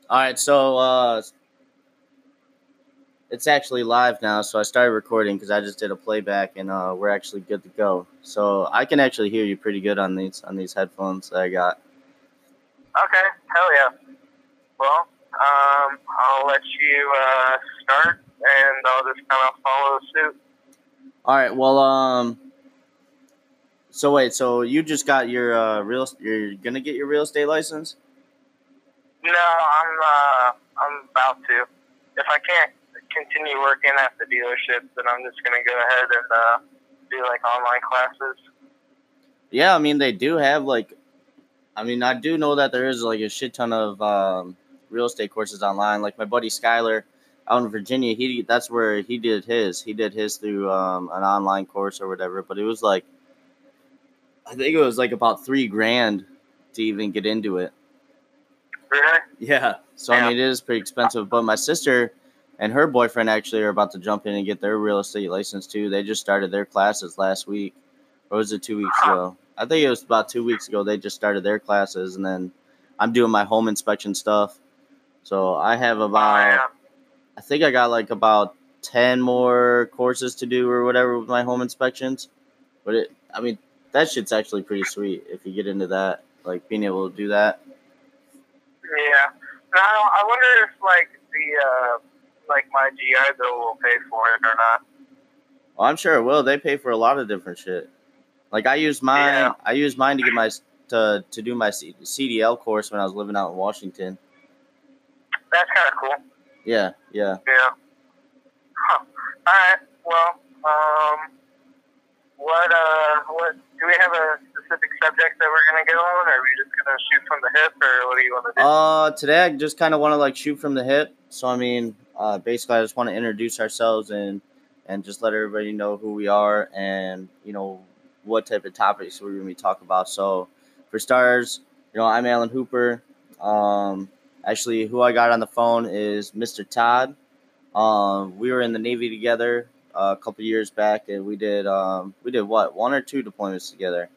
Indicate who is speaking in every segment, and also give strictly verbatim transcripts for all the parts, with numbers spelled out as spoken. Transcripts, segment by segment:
Speaker 1: All right, so uh, it's actually live now. So I started recording because I just did a playback, and uh, we're actually good to go. So I can actually hear you pretty good on these on these headphones that I got.
Speaker 2: Okay, hell yeah. Well, um, I'll let you uh, start, and I'll just kind of follow suit.
Speaker 1: All right, well, um, so wait, so you just got your uh, real, you're gonna get your real estate license?
Speaker 2: No, I'm uh, I'm about to. If I can't continue working at the dealership, then I'm just gonna go ahead and uh, do like online classes.
Speaker 1: Yeah, I mean they do have like, I mean I do know that there is like a shit ton of um, real estate courses online. Like my buddy Skyler out in Virginia, he that's where he did his. He did his through um, an online course or whatever. But it was like I think it was like about three grand to even get into it.
Speaker 2: Really?
Speaker 1: Yeah. So I
Speaker 2: Yeah.
Speaker 1: mean, it is pretty expensive. But my sister and her boyfriend actually are about to jump in and get their real estate license too. They just started their classes last week, or was it two weeks
Speaker 2: Huh.
Speaker 1: ago? I think it was about two weeks ago. They just started their classes, and then I'm doing my home inspection stuff. So I have
Speaker 2: Oh
Speaker 1: about,
Speaker 2: yeah.
Speaker 1: I think I got like about ten more courses to do or whatever with my home inspections. But it, I mean, that shit's actually pretty sweet if you get into that, like being able to do that.
Speaker 2: Yeah. Now I wonder if like the uh, like my G I Bill will pay for it or not.
Speaker 1: Well, I'm sure it will. They pay for a lot of different shit. Like I used
Speaker 2: Yeah.
Speaker 1: mine. I used mine to get my to to do my C- CDL course when I was living out in Washington.
Speaker 2: That's kind of cool.
Speaker 1: Yeah, yeah.
Speaker 2: Yeah. Huh. All right. Well, um, what uh, what do we have a specific subject that we're gonna go on, or are we just gonna shoot from the hip, or what do you want to do?
Speaker 1: Uh, today I just kind of want to like shoot from the hip. So I mean, uh, basically I just want to introduce ourselves and and just let everybody know who we are and you know what type of topics we're gonna be talking about. So for starters, you know I'm Alan Hooper. Um, actually, who I got on the phone is mister Todd. Um, we were in the Navy together uh, a couple years back, and we did um, we did what one or two deployments together.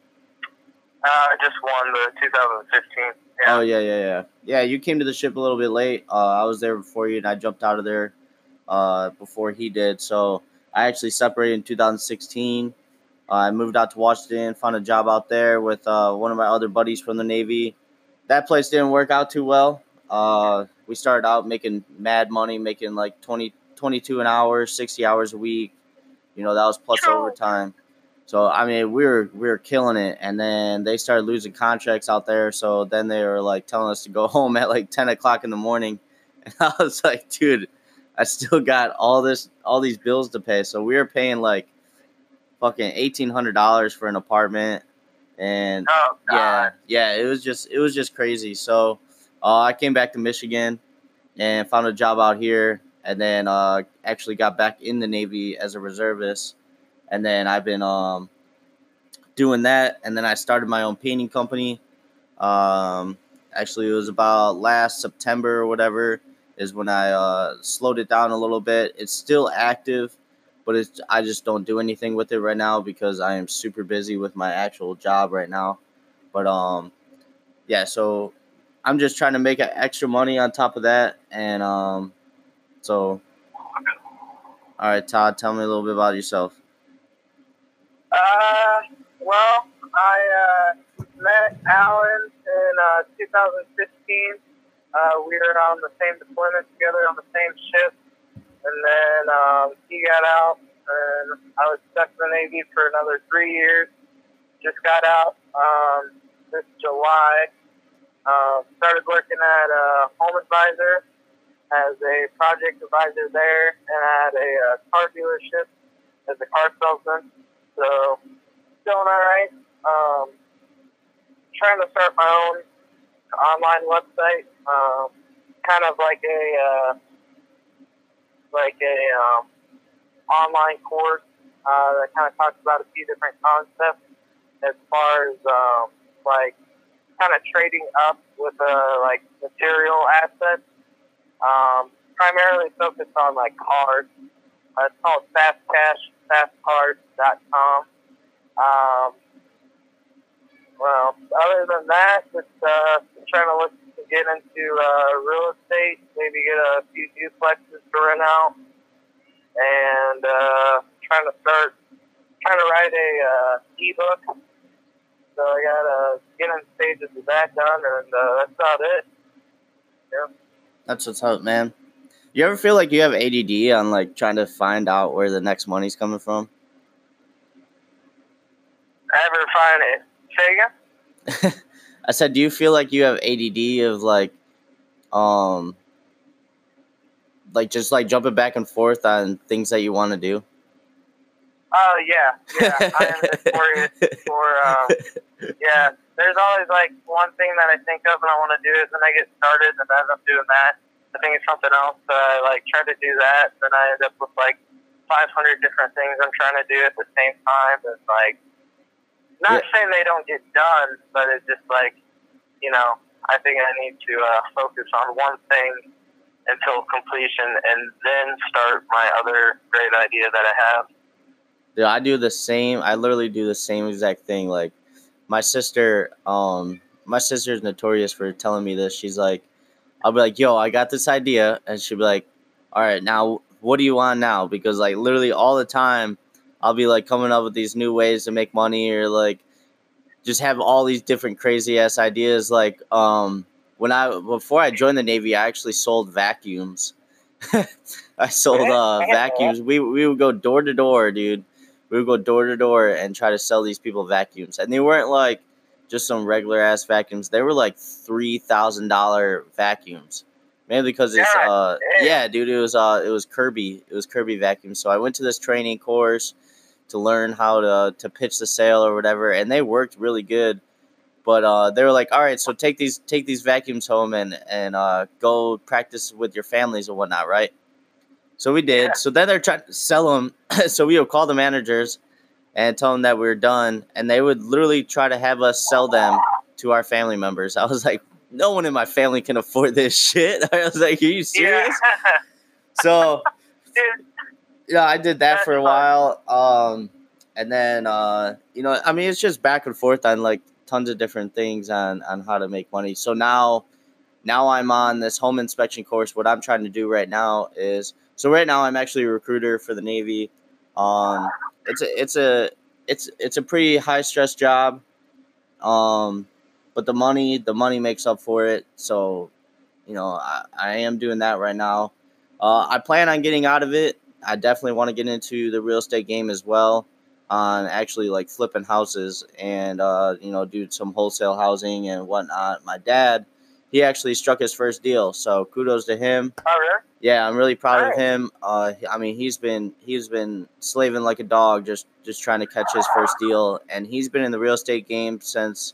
Speaker 2: Uh, just won the two thousand fifteen. Yeah.
Speaker 1: Oh yeah, yeah, yeah, yeah. You came to the ship a little bit late. Uh, I was there before you, and I jumped out of there uh, before he did. So I actually separated in two thousand sixteen. Uh, I moved out to Washington, found a job out there with uh, one of my other buddies from the Navy. That place didn't work out too well. Uh, we started out making mad money, making like twenty, twenty-two an hour, sixty hours a week. You know, that was plus
Speaker 2: True.
Speaker 1: overtime. So I mean, we were we were killing it, and then they started losing contracts out there. So then they were like telling us to go home at like ten o'clock in the morning, and I was like, dude, I still got all this all these bills to pay. So we were paying like fucking eighteen hundred dollars for an apartment, and
Speaker 2: Oh
Speaker 1: yeah,
Speaker 2: God.
Speaker 1: yeah, it was just it was just crazy. So uh, I came back to Michigan and found a job out here, and then uh, actually got back in the Navy as a reservist, and then I've been um, doing that, and then I started my own painting company. Um, actually, it was about last September or whatever is when I uh, slowed it down a little bit. It's still active, but it's I just don't do anything with it right now because I am super busy with my actual job right now. But um, yeah, so I'm just trying to make extra money on top of that, and um, so all right, Todd, tell me a little bit about yourself.
Speaker 2: Uh, well, I uh, met Alan in uh, two thousand fifteen. Uh, we were on the same deployment together on the same ship, and then um, he got out, and I was stuck in the Navy for another three years. Just got out um, this July. Uh, started working at uh, Home Advisor as a project advisor there, and at a uh, car dealership as a car salesman. So doing all right. Um, trying to start my own online website, um, kind of like a uh, like a um, online course uh, that kind of talks about a few different concepts as far as um, like kind of trading up with uh, like material assets. Um, primarily focused on like cars. Uh, it's called fast cash fast cars dot com. Um, well, other than that, just uh, trying to look to get into uh, real estate estate, maybe get a few duplexes to rent out, and uh, trying to start trying to write a uh, ebook. So I got to get in stages of that done, and uh, that's about it. Yeah.
Speaker 1: That's what's up, man. You ever feel like you have A D D on like trying to find out where the next money's coming from?
Speaker 2: Ever find it? Say again?
Speaker 1: I said, do you feel like you have A D D of like, um, like just like jumping back and forth on things that you want to do?
Speaker 2: Oh, yeah. Yeah. I am notorious for, um, yeah. There's always like one thing that I think of and I want to do it, and I get started and I end up doing that. I think it's something else. Uh, I like try to do that, and I end up with like five hundred different things I'm trying to do at the same time. And like, not yeah. saying they don't get done, but it's just like, you know, I think I need to uh, focus on one thing until completion and then start my other great idea that I have.
Speaker 1: Dude, I do the same. I literally do the same exact thing. Like my sister, um, my sister's notorious for telling me this. She's like, I'll be like, yo, I got this idea. And she'll be like, all right, now what do you want now? Because like literally all the time I'll be like coming up with these new ways to make money or like just have all these different crazy ass ideas. Like, um, when I, before I joined the Navy, I actually sold vacuums. I sold, uh, vacuums. We, we would go door to door, dude. We would go door to door and try to sell these people vacuums. And they weren't like just some regular ass vacuums. They were like three thousand dollars vacuums. Mainly because it's, uh, yeah, dude, it was, uh, it was Kirby. It was Kirby vacuums. So I went to this training course to learn how to, to pitch the sale or whatever. And they worked really good. But uh, they were like, all right, so take these take these vacuums home and, and uh, go practice with your families and whatnot, right? So we did. Yeah. So then they're trying to sell them. So we would call the managers and tell them that we were done. And they would literally try to have us sell them to our family members. I was like, no one in my family can afford this shit. I was like, are you serious? Yeah. So, Dude, yeah, I did that for a while. Um, and then, uh, you know, I mean, it's just back and forth on like tons of different things on, on how to make money. So now, now I'm on this home inspection course. What I'm trying to do right now is, so right now I'm actually a recruiter for the Navy. Um, it's a, it's a, it's, it's a pretty high stress job. Um, but the money, the money makes up for it. So, you know, I, I am doing that right now. Uh, I plan on getting out of it. I definitely want to get into the real estate game as well, on actually like flipping houses and, uh, you know, do some wholesale housing and whatnot. My dad, he actually struck his first deal. So kudos to him.
Speaker 2: Oh, really?
Speaker 1: Yeah, I'm really proud right. of him. Uh, I mean, he's been, he's been slaving like a dog, just, just trying to catch his first deal. And he's been in the real estate game since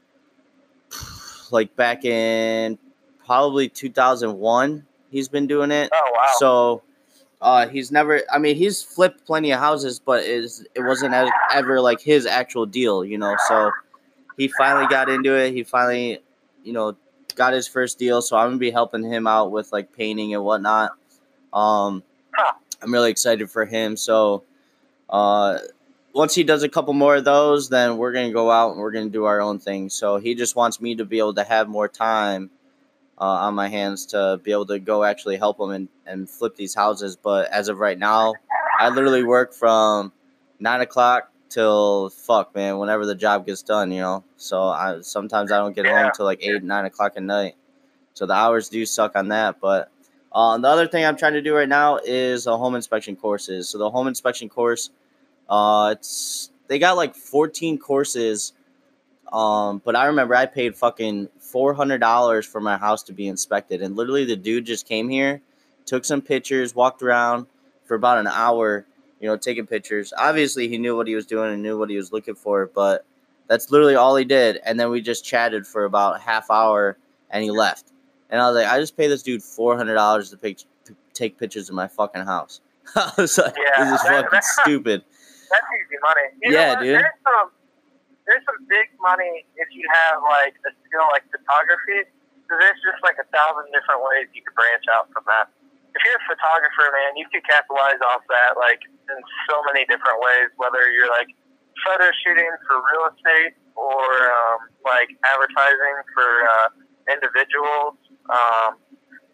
Speaker 1: like back in probably two thousand one. He's been doing it.
Speaker 2: Oh, wow.
Speaker 1: So, Uh, he's never, I mean, he's flipped plenty of houses, but it's, it wasn't as, ever like his actual deal, you know? So he finally got into it. He finally, you know, got his first deal. So I'm going to be helping him out with like painting and whatnot. Um, I'm really excited for him. So, uh, once he does a couple more of those, then we're going to go out and we're going to do our own thing. So he just wants me to be able to have more time Uh, on my hands to be able to go actually help them and, and flip these houses. But as of right now, I literally work from nine o'clock till fuck, man, whenever the job gets done, you know? So I sometimes I don't get
Speaker 2: yeah.
Speaker 1: home till like eight, nine o'clock at night. So the hours do suck on that. But uh, the other thing I'm trying to do right now is a home inspection courses. So the home inspection course, uh, it's they got like fourteen courses. Um, but I remember I paid fucking four hundred dollars for my house to be inspected. And literally the dude just came here, took some pictures, walked around for about an hour, you know, taking pictures. Obviously he knew what he was doing and knew what he was looking for, but that's literally all he did. And then we just chatted for about a half hour and he left. And I was like, I just paid this dude four hundred dollars to, pic- to take pictures of my fucking house. I was like, yeah, this is that, fucking that, stupid.
Speaker 2: That's easy money. You
Speaker 1: yeah,
Speaker 2: know,
Speaker 1: dude.
Speaker 2: There's some, There's some big money if you have, like, a skill like photography. So there's just, like, a thousand different ways you could branch out from that. If you're a photographer, man, you could capitalize off that, like, in so many different ways, whether you're, like, photo shooting for real estate or, um, like, advertising for uh, individuals. Um,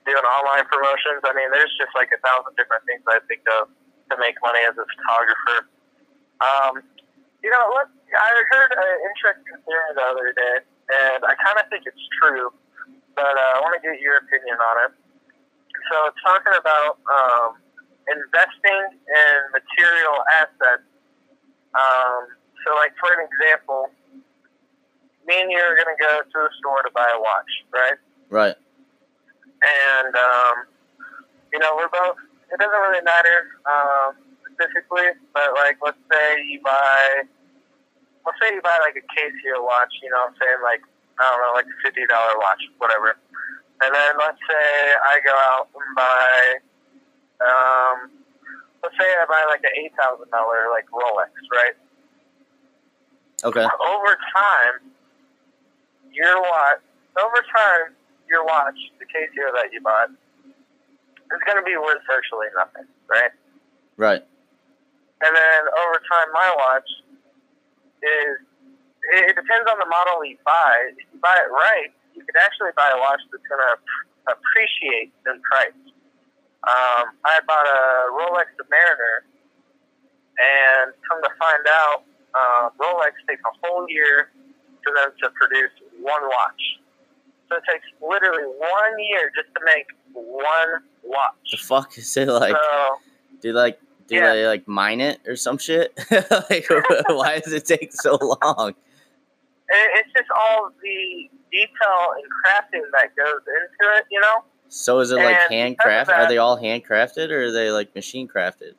Speaker 2: doing online promotions. I mean, there's just like a thousand different things I think of to make money as a photographer. Um, you know, what, I heard an interesting theory the other day, and I kind of think it's true, but uh, I want to get your opinion on it. So it's talking about um, investing in material assets. Um, so, like, for an example, me and you are going to go to a store to buy a watch, right?
Speaker 1: Right.
Speaker 2: And, um, you know, we're both, it doesn't really matter um, specifically, but, like, let's say you buy, let's say you buy, like, a Casio watch, you know what I'm saying, like, I don't know, like a fifty dollar watch, whatever. And then let's say I go out and buy, um, let's say I buy, like, an eight thousand dollar, like, Rolex, right?
Speaker 1: Okay.
Speaker 2: Over time, your watch, over time, your watch, the Casio that you bought, is going to be worth virtually nothing, right?
Speaker 1: Right.
Speaker 2: And then over time, my watch is, it, it depends on the model you buy. If you buy it right, you could actually buy a watch that's going to appreciate in price. Um, I bought a Rolex Submariner, and come to find out, uh, Rolex takes a whole year for them to produce one watch. So it takes literally one year just to make one watch.
Speaker 1: The fuck is it like?
Speaker 2: So,
Speaker 1: do like do
Speaker 2: yeah.
Speaker 1: they like mine it or some shit? Like, why does it take so long?
Speaker 2: It, it's just all the detail and crafting that goes into it, you know.
Speaker 1: So is it like
Speaker 2: And
Speaker 1: handcrafted?
Speaker 2: that-
Speaker 1: Are they all handcrafted or are they like machine crafted?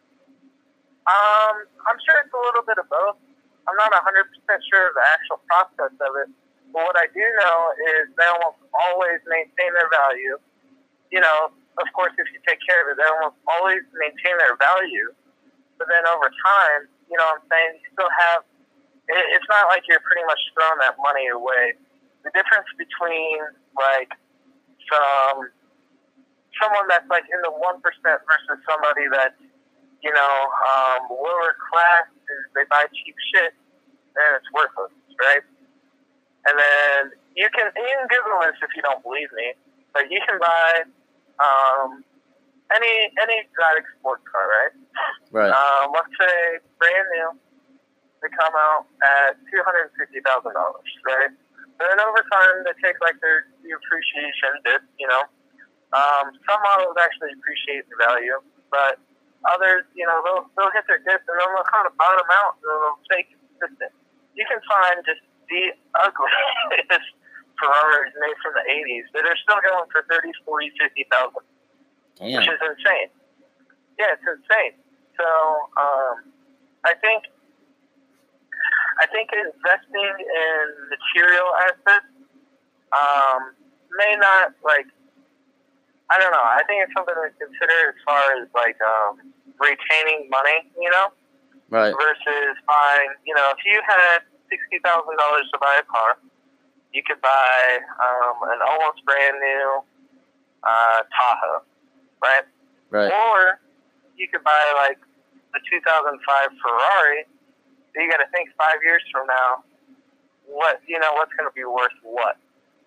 Speaker 2: Um, I'm sure it's a little bit of both. I'm not one hundred percent sure of the actual process of it. But what I do know is they almost always maintain their value. You know, of course, if you take care of it, they almost always maintain their value. But then over time, you know what I'm saying, you still have, it, it's not like you're pretty much throwing that money away. The difference between, like, some someone that's, like, in the one percent versus somebody that's, you know, um, lower class, is they buy cheap shit, and it's worthless, right? And then you can, you can Google this if you don't believe me, but you can buy um, any any exotic sports car, right?
Speaker 1: Right.
Speaker 2: Um, let's say brand new, they come out at two hundred fifty thousand dollars, right? And then over time, they take like their the appreciation dip, you know. Um, some models actually appreciate the value, but others, you know, they'll they'll hit their dip and then they'll kind of bottom out and they'll stay consistent. You can find just the ugliest Ferraris made from the eighties that are still going for thirty, forty, fifty thousand,
Speaker 1: Damn.
Speaker 2: which is insane. Yeah, it's insane. So um, I think I think investing in material assets um, may not like. I don't know. I think it's something to consider as far as like um, retaining money, you know,
Speaker 1: Right.
Speaker 2: versus buying. You know, if you had sixty thousand dollars to buy a car, you could buy um, an almost brand new uh, Tahoe, right?
Speaker 1: Right.
Speaker 2: Or you could buy like the two thousand five Ferrari. So you got to think five years from now, what you know, what's going to be worth what?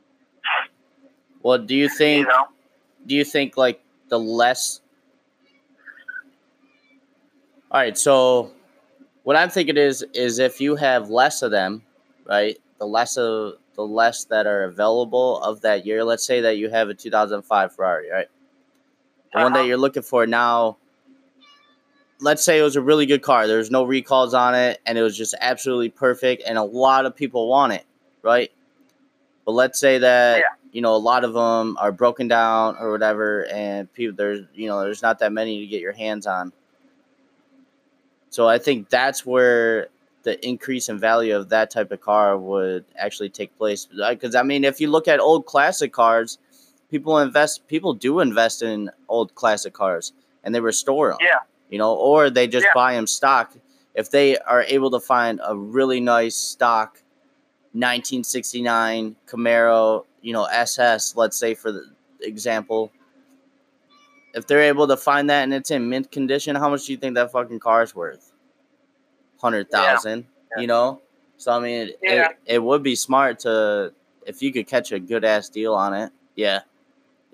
Speaker 1: Well, do you think?
Speaker 2: You know.
Speaker 1: Do you think like the less? All right. So what I'm thinking is is if you have less of them, right? The less of the less that are available of that year. Let's say that you have a two thousand five Ferrari, right? The one that
Speaker 2: Uh-huh.
Speaker 1: you're looking for now. Let's say it was a really good car. There's no recalls on it, and it was just absolutely perfect, and a lot of people want it, right? But let's say that,
Speaker 2: Yeah.
Speaker 1: you know, a lot of them are broken down or whatever, and people there's, you know, there's not that many to get your hands on. So I think that's where the increase in value of that type of car would actually take place. Because, I mean, if you look at old classic cars, people invest, people do invest in old classic cars, and they restore them.
Speaker 2: Yeah.
Speaker 1: You know, or they just
Speaker 2: Yeah.
Speaker 1: buy them stock. If they are able to find a really nice stock nineteen sixty-nine Camaro, you know, S S, let's say for the example, if they're able to find that and it's in mint condition, how much do you think that fucking car is worth? Hundred thousand,
Speaker 2: Yeah.
Speaker 1: you know. So I mean, it,
Speaker 2: Yeah.
Speaker 1: it it would be smart to if you could catch a good ass deal on it. Yeah,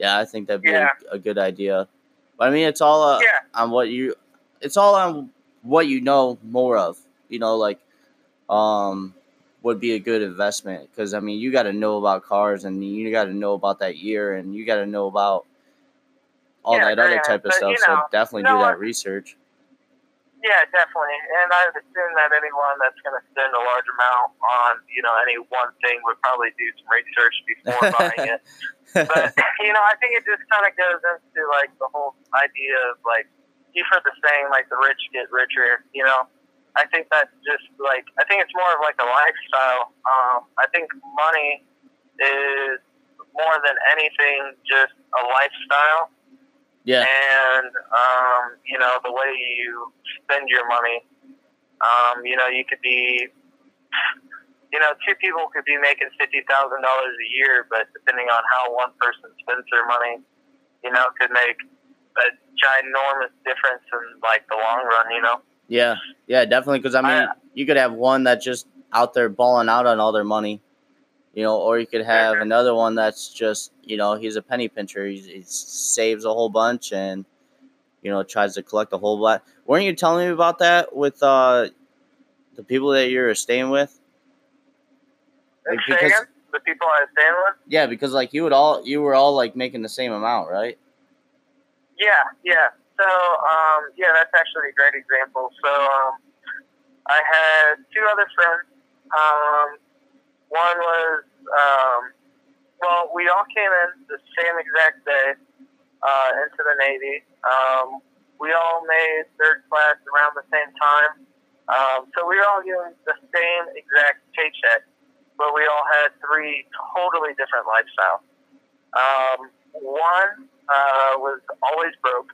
Speaker 1: Yeah, I think that'd be
Speaker 2: Yeah.
Speaker 1: a, a good idea. But I mean, it's all uh,
Speaker 2: Yeah.
Speaker 1: on what you, it's all on what you know more of. You know, like um, would be a good investment because I mean, you got to know about cars and you got to know about that year and you got to know about all
Speaker 2: Yeah,
Speaker 1: that other
Speaker 2: granted,
Speaker 1: type of
Speaker 2: but
Speaker 1: stuff.
Speaker 2: you
Speaker 1: So
Speaker 2: know,
Speaker 1: definitely
Speaker 2: no
Speaker 1: do
Speaker 2: one.
Speaker 1: that research.
Speaker 2: Yeah, definitely. And I would assume that anyone that's going to spend a large amount on, you know, any one thing would probably do some research before buying it. But, you know, I think it just kind of goes into, like, the whole idea of, like, you've heard the saying, like, the rich get richer, you know? I think that's just, like, I think it's more of, like, a lifestyle. Um, I think money is more than anything just a lifestyle.
Speaker 1: Yeah.
Speaker 2: And, um, you know, the way you spend your money, um, you know, you could be, you know, two people could be making fifty thousand dollars a year, but depending on how one person spends their money, you know, could make a ginormous difference in, like, the long run, you know?
Speaker 1: Yeah. Yeah, definitely. Because, I mean,
Speaker 2: I,
Speaker 1: you could have one that's just out there balling out on all their money. You know, or you could have
Speaker 2: mm-hmm.
Speaker 1: another one that's just, you know, he's a penny pincher. He's, he saves a whole bunch and, you know, tries to collect a whole lot. Weren't you telling me about that with uh, the people that you're staying with?
Speaker 2: And
Speaker 1: Like,
Speaker 2: say
Speaker 1: because
Speaker 2: again? The people I was staying with?
Speaker 1: yeah, because like you would all you were all like making the same amount, right?
Speaker 2: Yeah, yeah. So, um, yeah, that's actually a great example. So, um, I had two other friends. Um, one was, um, well, we all came in the same exact day uh, into the Navy. Um, we all made third class around the same time. Um, so we were all getting the same exact paycheck, but we all had three totally different lifestyles. Um, one uh, was always broke.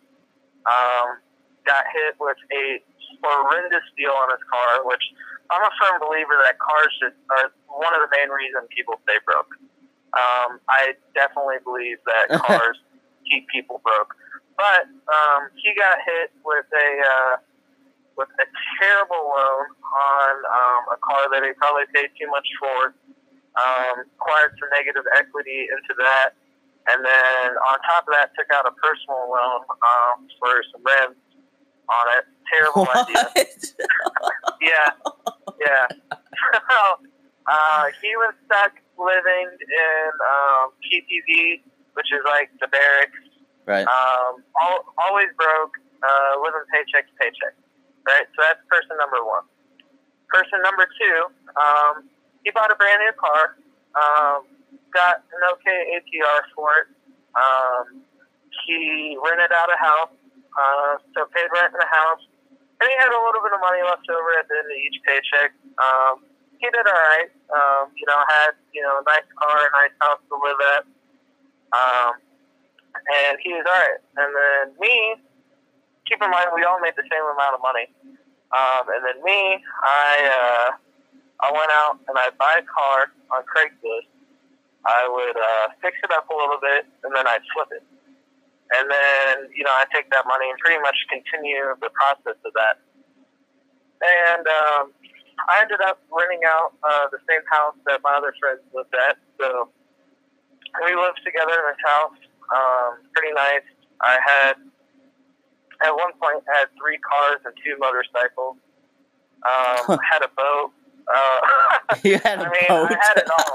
Speaker 2: Um, got hit with a horrendous deal on his car, which I'm a firm believer that cars should, are one of the main reasons people stay broke. Um, I definitely believe that cars keep people broke. But um, he got hit with a uh, with a terrible loan on um, a car that he probably paid too much for. Um, acquired some negative equity into that. And then on top of that, took out a personal loan um, for some rims on it. Terrible
Speaker 1: What?
Speaker 2: idea. yeah, yeah. So uh, he was stuck living in um, P T V, which is like the barracks.
Speaker 1: Right.
Speaker 2: Um, all, always broke, uh, living paycheck to paycheck. Right. So that's person number one. Person number two, um, he bought a brand new car. Um, got an okay A P R for it. Um, he rented out a house, uh, so paid rent in the house, and he had a little bit of money left over at the end of each paycheck. Um, he did all right. Um, you know, had you know a nice car, a nice house to live at, um, and he was all right. And then me, keep in mind we all made the same amount of money. Um, and then me, I uh, I went out and I'd buy a car on Craigslist. I would uh, fix it up a little bit, and then I'd flip it. And then, you know, I'd take that money and pretty much continue the process of that. And um, I ended up renting out uh, the same house that my other friends lived at. So we lived together in this house. Um, pretty nice. I had, at one point, I had three cars and two motorcycles. Um, had a boat. Uh,
Speaker 1: You had a
Speaker 2: I mean,
Speaker 1: boat.
Speaker 2: I had it all.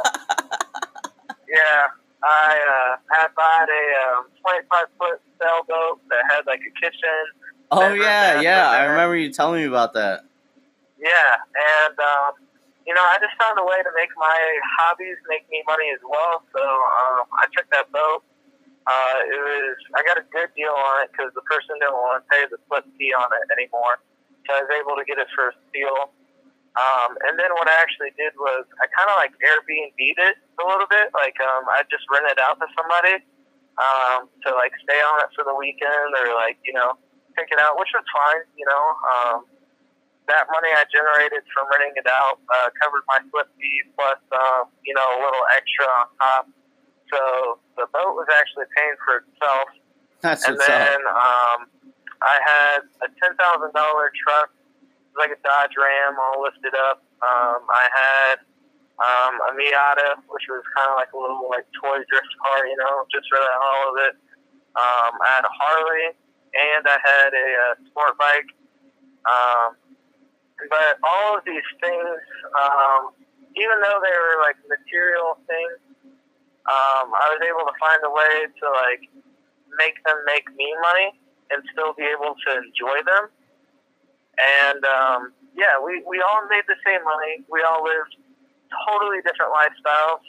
Speaker 2: Yeah, I uh, had bought a um, twenty-five foot sailboat that had like a kitchen.
Speaker 1: Oh
Speaker 2: bedroom,
Speaker 1: yeah,
Speaker 2: bathroom
Speaker 1: yeah.
Speaker 2: in
Speaker 1: I
Speaker 2: it.
Speaker 1: remember you telling me about that.
Speaker 2: Yeah, and um, you know, I just found a way to make my hobbies make me money as well. So um, I took that boat. Uh, it was I got a good deal on it because the person didn't want to pay the split fee on it anymore, so I was able to get it for a steal. Um, and then what I actually did was I kind of like Airbnb'd it a little bit. Like um, I just rented it out to somebody um, to like stay on it for the weekend or like, you know, take it out, which was fine, you know. Um, that money I generated from renting it out uh, covered my flip fee plus, um, you know, a little extra on top. So the boat was actually paying for itself.
Speaker 1: That's
Speaker 2: and
Speaker 1: what's
Speaker 2: then
Speaker 1: up.
Speaker 2: um, I had a ten thousand dollars truck. Like a Dodge Ram all lifted up. Um, I had um, a Miata, which was kind of like a little like toy drift car, you know, just for all of it. Um, I had a Harley, and I had a, a sport bike. Um, but all of these things, um, even though they were like material things, um, I was able to find a way to like make them make me money and still be able to enjoy them. And um, yeah, we, we all made the same money. We all lived totally different lifestyles.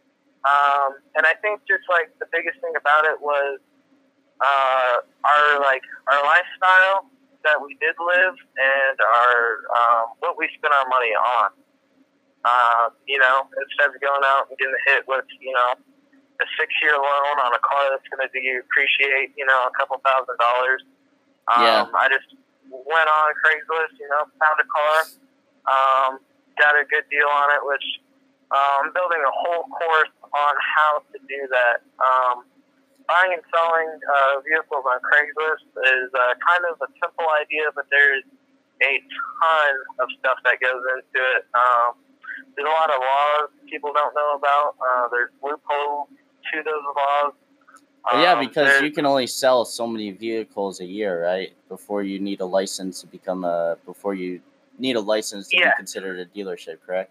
Speaker 2: Um, and I think just like the biggest thing about it was uh, our like our lifestyle that we did live and our um, what we spent our money on. Uh, you know, instead of going out and getting hit with, you know, a six-year loan on a car that's going to depreciate, you know, a couple thousand dollars. Um,
Speaker 1: Yeah.
Speaker 2: I just went on Craigslist, you know, found a car, um, got a good deal on it, which uh, I'm building a whole course on how to do that. Um, buying and selling uh, vehicles on Craigslist is uh, kind of a simple idea, but there's a ton of stuff that goes into it. Um, there's a lot of laws people don't know about. Uh, there's loopholes to those laws.
Speaker 1: Well, yeah,
Speaker 2: Um,
Speaker 1: because
Speaker 2: there's-
Speaker 1: you can only sell so many vehicles a year, right? Before you need a license to become a before you need a license to
Speaker 2: Yeah.
Speaker 1: be considered a dealership, correct?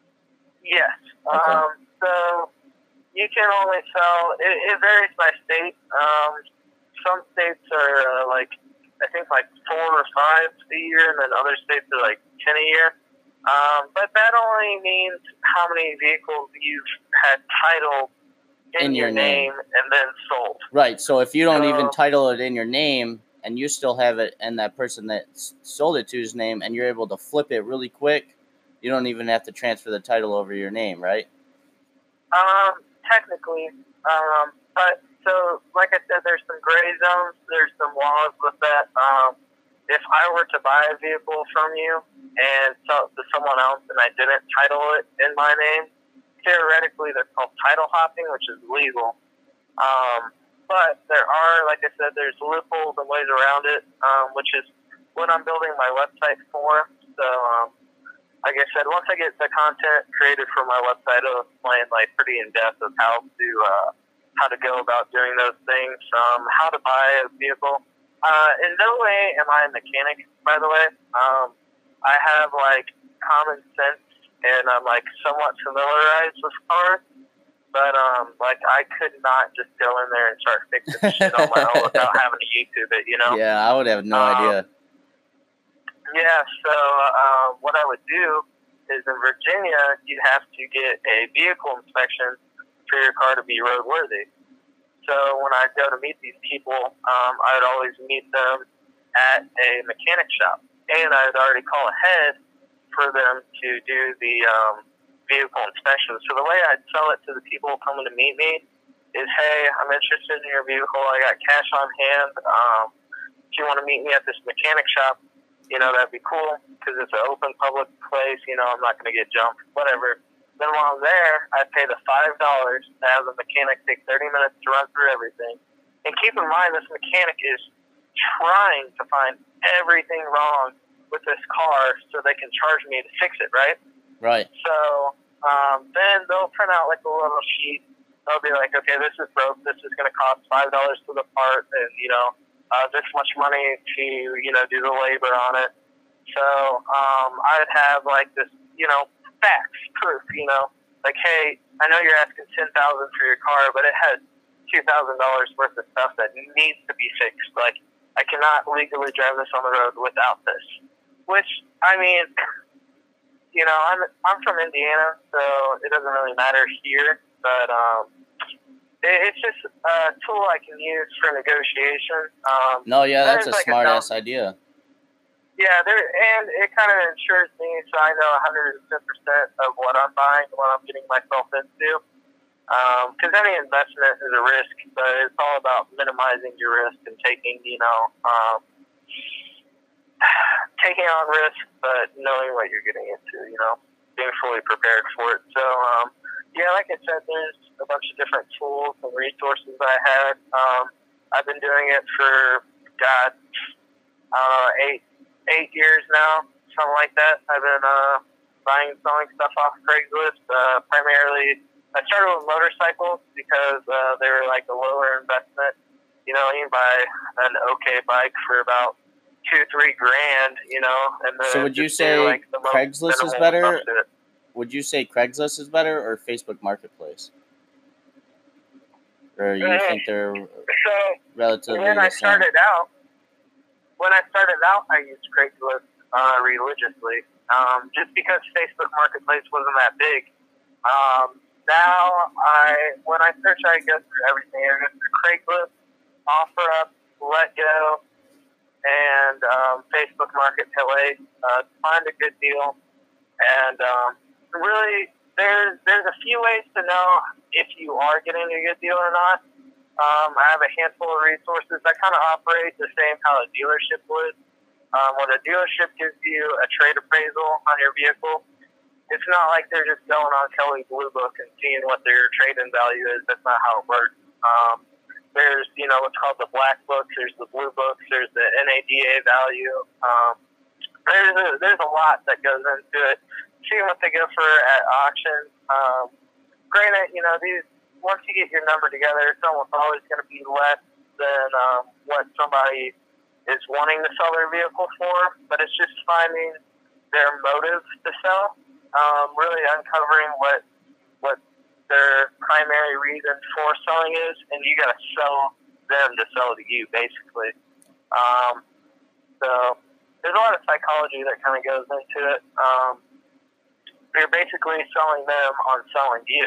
Speaker 2: Yes.
Speaker 1: Okay.
Speaker 2: Um, so you can only sell. It, it varies by state. Um, some states are uh, like I think like four or five a year, and then other states are like ten a year. Um, but that only means how many vehicles you've had titled in,
Speaker 1: In
Speaker 2: your,
Speaker 1: your
Speaker 2: name.
Speaker 1: name.
Speaker 2: and then sold.
Speaker 1: Right. So if you don't
Speaker 2: So-
Speaker 1: even title it in your name and you still have it and that person that s- sold it to his name and you're able to flip it really quick, you don't even have to transfer the title over your name, right?
Speaker 2: Um, technically, um, but so like I said, there's some gray zones. There's some laws with that. Um, if I were to buy a vehicle from you and sell it to someone else and I didn't title it in my name, theoretically that's called title hopping, which is legal. Um, but there are, like I said, there's loopholes and ways around it, um, which is what I'm building my website for. So, um, like I said, once I get the content created for my website, I'll explain like pretty in depth of how to uh, how to go about doing those things, um, how to buy a vehicle. Uh, in no way am I a mechanic, by the way. Um, I have like common sense and I'm like somewhat familiarized with cars, but um, like I could not just go in there and start fixing shit on my own without having to YouTube it, you know?
Speaker 1: Yeah, I would have no
Speaker 2: Um,
Speaker 1: idea.
Speaker 2: Yeah, so uh, what I would do is in Virginia, you have to get a vehicle inspection for your car to be roadworthy. So when I go to meet these people, um, I would always meet them at a mechanic shop. And I would already call ahead for them to do the um, vehicle inspection. So the way I'd sell it to the people coming to meet me is, hey, I'm interested in your vehicle. I got cash on hand. Um, if you want to meet me at this mechanic shop, you know, that'd be cool because it's an open public place. You know, I'm not going to get jumped, whatever. Then while I'm there, I pay the five dollars to have the mechanic take thirty minutes to run through everything. And keep in mind, this mechanic is trying to find everything wrong with this car so they can charge me to fix it, right?
Speaker 1: Right.
Speaker 2: So um, then they'll print out like a little sheet. They'll be like, okay, this is broke. This is going to cost five dollars for the part, and you know, uh, this much money to you know do the labor on it. So um, I'd have like this, you know, facts, proof. You know, like, hey, I know you're asking ten thousand for your car, but it has two thousand dollars worth of stuff that needs to be fixed. Like, I cannot legally drive this on the road without this. Which, I mean, you know, I'm I'm from Indiana, so it doesn't really matter here. But um, it, it's just a tool I can use for negotiation. Um,
Speaker 1: No, yeah, that's a
Speaker 2: there's like a
Speaker 1: smart
Speaker 2: dump-
Speaker 1: ass idea.
Speaker 2: Yeah, there, and it kind of ensures me so I know one hundred ten percent of what I'm buying and what I'm getting myself into. Because any investment is a risk, but it's all about minimizing your risk and taking, you know, um, taking on risk, but knowing what you're getting into, you know, being fully prepared for it. So, um, yeah, like I said, there's a bunch of different tools and resources I had. Um, I've been doing it for, God, uh, eight eight years now, something like that. I've been uh, buying and selling stuff off Craigslist. Uh, primarily, I started with motorcycles because uh, they were like a lower investment. You know, you can buy an okay bike for about two, three grand. You know, and then
Speaker 1: So would you
Speaker 2: just do,
Speaker 1: say
Speaker 2: like, the most
Speaker 1: Craigslist is
Speaker 2: minimal
Speaker 1: better?
Speaker 2: stuff to it.
Speaker 1: Would you say Craigslist is better or Facebook Marketplace? Or you
Speaker 2: Mhm.
Speaker 1: think they're
Speaker 2: So
Speaker 1: relatively
Speaker 2: when
Speaker 1: the
Speaker 2: I
Speaker 1: same?
Speaker 2: started out, when I started out, I used Craigslist uh, religiously, um, just because Facebook Marketplace wasn't that big. Um, now, I when I search, I go through everything. I go through Craigslist, OfferUp, LetGo, and um, Facebook Marketplace uh, to find a good deal. And um, really, there's there's a few ways to know if you are getting a good deal or not. Um, I have a handful of resources. I kind of operate the same how a dealership would. Um, when a dealership gives you a trade appraisal on your vehicle, it's not like they're just going on Kelley Blue Book and seeing what their trade-in value is. That's not how it works. Um, there's, you know, what's called the black books. There's the blue books. There's the N A D A value. Um, there's a, there's a lot that goes into it. Seeing what they go for at auction. Um, granted, you know, these once you get your number together, it's almost always going to be less than um, what somebody is wanting to sell their vehicle for. But it's just finding their motive to sell, um, really uncovering what what their primary reason for selling is, and you got to sell them to sell to you, basically. Um, so there's a lot of psychology that kind of goes into it. Um, you're basically selling them on selling you.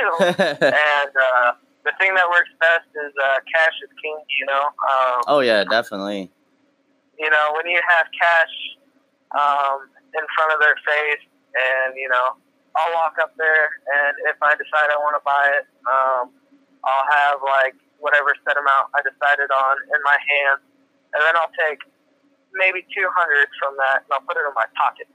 Speaker 2: And uh, the thing that works best is uh, cash is king, you know. Um,
Speaker 1: Oh yeah, definitely.
Speaker 2: You know, when you have cash um, in front of their face, and, you know, I'll walk up there, and if I decide I want to buy it, um, I'll have, like, whatever set amount I decided on in my hand, and then I'll take maybe two hundred from that, and I'll put it in my pocket.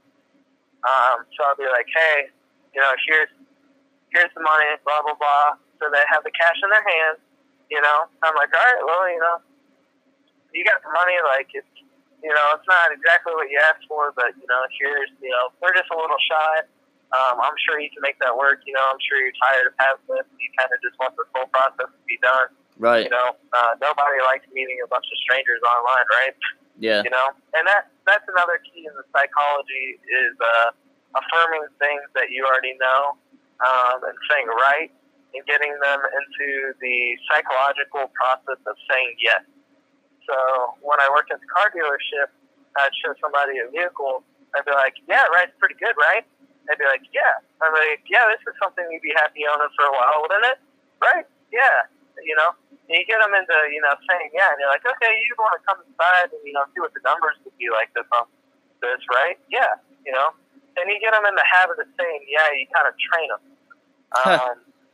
Speaker 2: Um, so I'll be like, hey, you know, here's here's the money, blah, blah, blah. So they have the cash in their hands, you know. I'm like, all right, well, you know, you got the money, like, it's, you know, it's not exactly what you asked for, but, you know, here's, you know, we're just a little shy. Um, I'm sure you can make that work, you know. I'm sure you're tired of having this. You kind of just want the whole process to be done.
Speaker 1: Right.
Speaker 2: You know, uh, nobody likes meeting a bunch of strangers online, right?
Speaker 1: Yeah.
Speaker 2: You know, and that that's another key in the psychology is uh, affirming things that you already know um, and saying right and getting them into the psychological process of saying yes. So when I worked at the car dealership, I'd show somebody a vehicle. I'd be like, yeah, right, it's pretty good, right? They'd be like, yeah. I'm like, yeah, this is something you'd be happy owning for a while, wouldn't it? Right? Yeah. You know? And you get them into, you know, saying, yeah, and you're like, okay, you want to come inside and, you know, see what the numbers would be like this on this, right? Yeah, you know? And you get them in the habit of saying, yeah, you kind of train them. Um,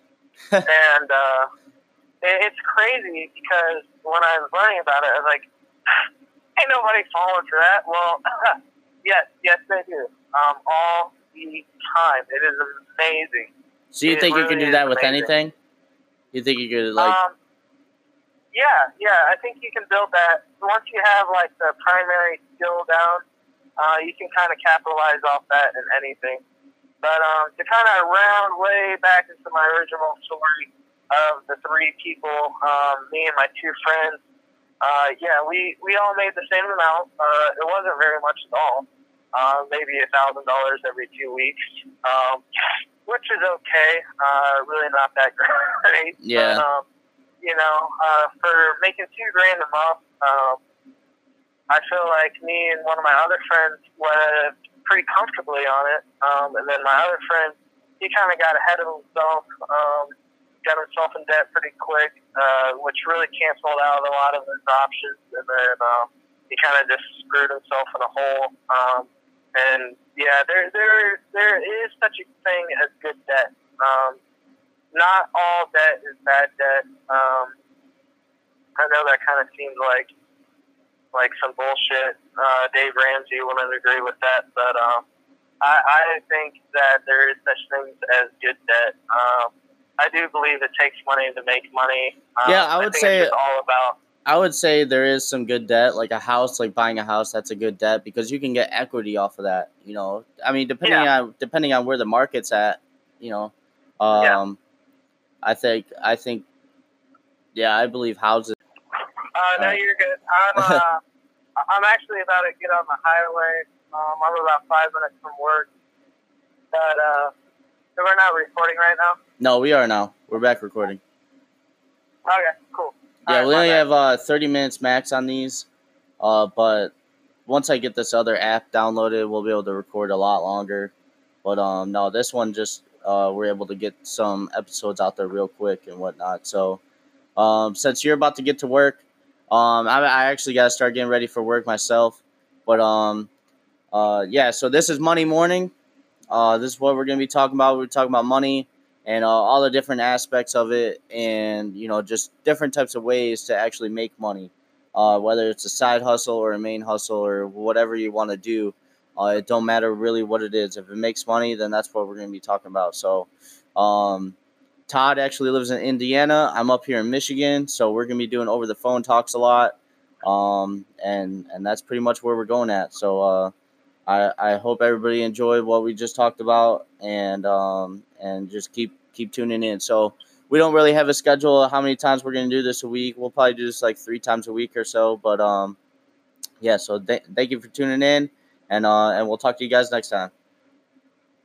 Speaker 2: and uh, it, it's crazy because when I was learning about it, I was like, ain't nobody falling for that. Well, yes, yes, they do. Um, all the time. It is amazing.
Speaker 1: So you
Speaker 2: It
Speaker 1: think you
Speaker 2: really
Speaker 1: can do
Speaker 2: is
Speaker 1: that with
Speaker 2: amazing.
Speaker 1: anything? You think you could, like...
Speaker 2: Um, yeah, yeah, I think you can build that. Once you have, like, the primary skill down, uh, you can kind of capitalize off that in anything. But um, to kind of round way back into my original story of the three people, um, me and my two friends, uh, yeah, we, we all made the same amount. Uh, it wasn't very much at all. Uh, maybe a thousand dollars every two weeks, um, which is okay. Uh, really not that great.
Speaker 1: Yeah.
Speaker 2: But, um, you know, uh, for making two grand a month, um, I feel like me and one of my other friends lived pretty comfortably on it. Um, and then my other friend, he kind of got ahead of himself, um, got himself in debt pretty quick, uh, which really canceled out a lot of his options. And then um, he kind of just screwed himself in a hole. Um, and yeah, there there there is such a thing as good debt. Um, not all debt is bad debt. Um, I know that kind of seems like like some bullshit. Uh, Dave Ramsey wouldn't agree with that, but um, I, I think that there is such things as good debt. Um, I do believe it takes money to make money. Um,
Speaker 1: Yeah, I would
Speaker 2: think
Speaker 1: say-
Speaker 2: it's just all about
Speaker 1: I would say there is some good debt, like a house, like buying a house. That's a good debt because you can get equity off of that. You know, I mean, depending
Speaker 2: Yeah,
Speaker 1: on depending on where the market's at, you know,
Speaker 2: yeah.
Speaker 1: um, I think I think yeah, I believe houses.
Speaker 2: Uh,
Speaker 1: All
Speaker 2: no,
Speaker 1: right.
Speaker 2: you're good. I'm uh, I'm actually about to get on the highway. Um, I'm about five minutes from work, but uh, so we're not recording right now.
Speaker 1: No, we are now. We're back recording.
Speaker 2: Okay, cool.
Speaker 1: Yeah,
Speaker 2: All
Speaker 1: we
Speaker 2: right,
Speaker 1: only
Speaker 2: my bad.
Speaker 1: have uh, thirty minutes max on these, uh, but once I get this other app downloaded, we'll be able to record a lot longer. But um, no, this one just uh, we're able to get some episodes out there real quick and whatnot. So um, since you're about to get to work, um, I, I actually got to start getting ready for work myself. But um, uh, yeah, so this is Money Morning. Uh, this is what we're going to be talking about. We're talking about money and uh, all the different aspects of it, and you know, just different types of ways to actually make money. Uh, whether it's a side hustle or a main hustle or whatever you want to do, uh, it don't matter really what it is. If it makes money, then that's what we're going to be talking about. So, um, Todd actually lives in Indiana. I'm up here in Michigan, so we're going to be doing over the phone talks a lot, um, and and that's pretty much where we're going at. So. Uh, I, I hope everybody enjoyed what we just talked about, and um and just keep keep tuning in. So we don't really have a schedule of how many times we're gonna do this a week. We'll probably do this like three times a week or so. But um yeah, so th- thank you for tuning in, and uh and we'll talk to you guys next time.